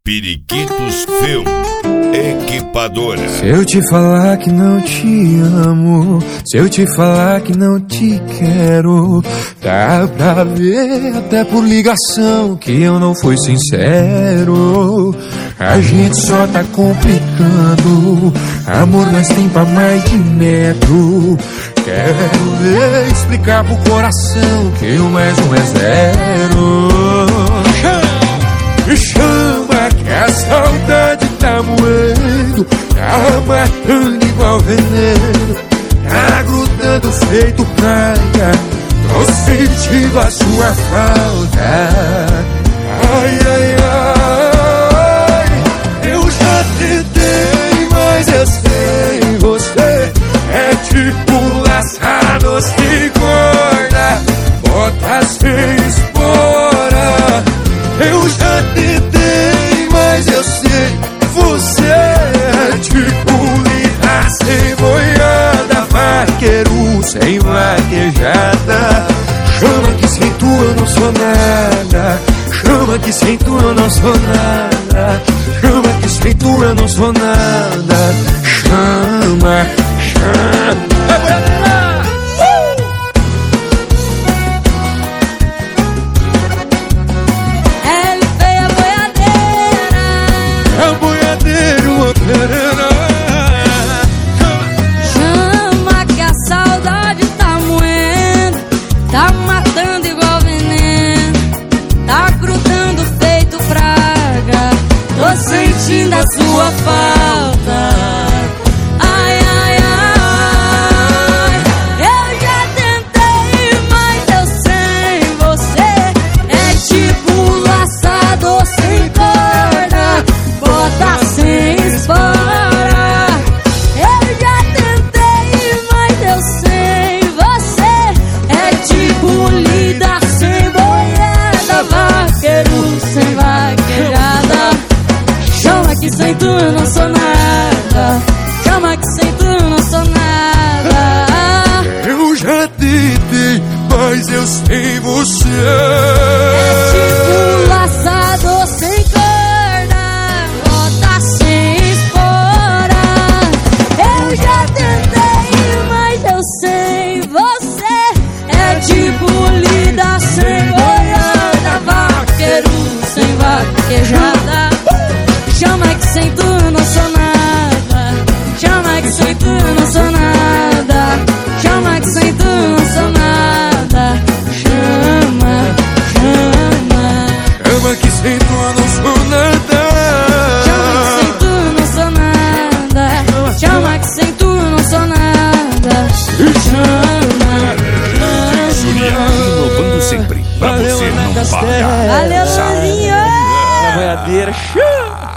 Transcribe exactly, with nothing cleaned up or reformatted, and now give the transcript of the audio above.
Periquitos Film Equipadora. Se eu te falar que não te amo, se eu te falar que não te quero, dá pra ver até por ligação que eu não fui sincero. A gente só tá complicando, amor nós tem pra mais de metro. Quero ver explicar pro coração que o mais um é zero. Me chama que a saudade tá moendo, tá matando igual veneno, tá grudando feito praia, tô sentindo a sua falta. Ai, ai, ai, eu já tentei, mas eu sei, você é tipo laçado sem corda, bota sem espora. Eu já tentei, mas eu sei, você é tipo lida sem boiada, vaqueiro sem vaquejada. Chama que sem tu eu não sou nada, chama que sem tu eu não sou nada, chama que sem tu eu não sou nada. Chama, chama. Chama que a saudade tá moendo, tá matando igual veneno, tá grudando feito praga, tô sentindo a sua falta. Ai, ai, ai, eu já tentei, mas eu sem você é tipo laçador sem corda, bota sem espora. Sem tu eu não sou nada, chama que sem tu eu não sou nada. Eu já tentei, mas eu sem você é tipo laçador sem corda, bota sem espora. Eu já tentei, mas eu sem você é tipo lida sem boiada, vaqueiro sem vaquejada. Chama que sem tu eu não sou nada, chama que sem tu eu não sou nada, chama que sem tu eu não sou nada. Chama, chama, chama que sem tu eu não sou nada, chama que sem tu eu não sou nada, chama que sem tu eu não sou nada. Chama, chama, inovando sempre pra você não parar. Valeu, Luzinho! boiadeira.